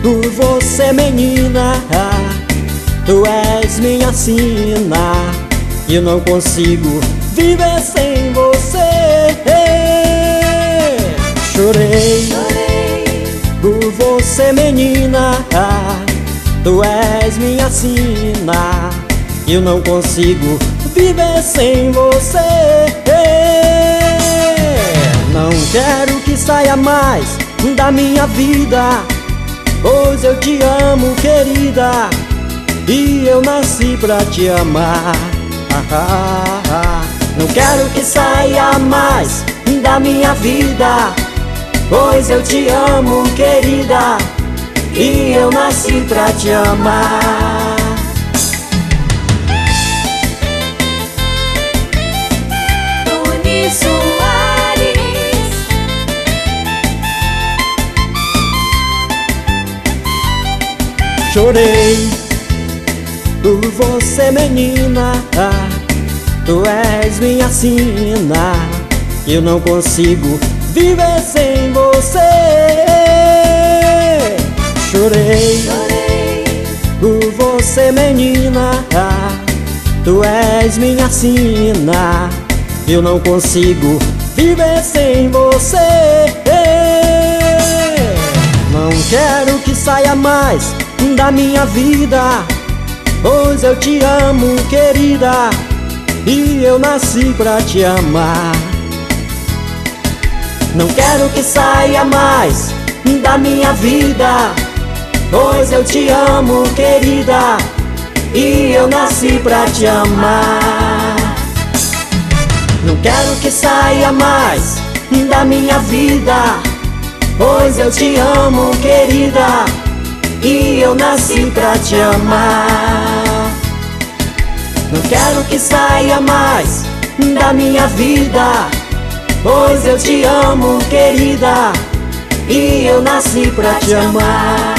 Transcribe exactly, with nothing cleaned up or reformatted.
por você, menina. Tu és minha sina, eu não consigo viver sem você. Chorei, Chorei por você, menina. Tu és minha sina, eu não consigo viver sem você. Não quero que saia mais da minha vida, pois eu te amo, querida, e eu nasci pra te amar. Não quero que saia mais da minha vida, pois eu te amo, querida, e eu nasci pra te amar. Tony Soares. Chorei por você, menina. Tu és minha sina, eu não consigo viver sem você. Chorei, Chorei por você, menina. Tu és minha sina, eu não consigo viver sem você. Não quero que saia mais da minha vida, pois eu te amo, querida, e eu nasci pra te amar. Não quero que saia mais da minha vida, pois eu te amo, querida, e eu nasci pra te amar. Não quero que saia mais da minha vida, pois eu te amo, querida, e eu nasci pra te amar. Não quero que saia mais da minha vida, pois eu te amo, querida, e eu nasci pra te amar.